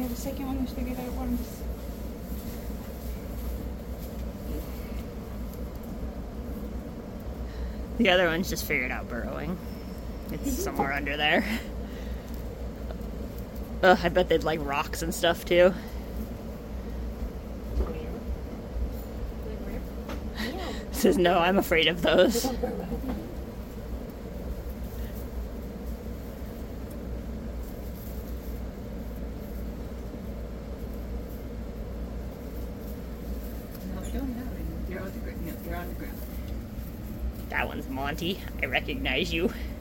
the second one was figured out once. The other one's just figured out burrowing. It's somewhere under there. Ugh, I bet they'd like rocks and stuff too. Says no, I'm afraid of those. You're on the ground. That one's Monty. I recognize you.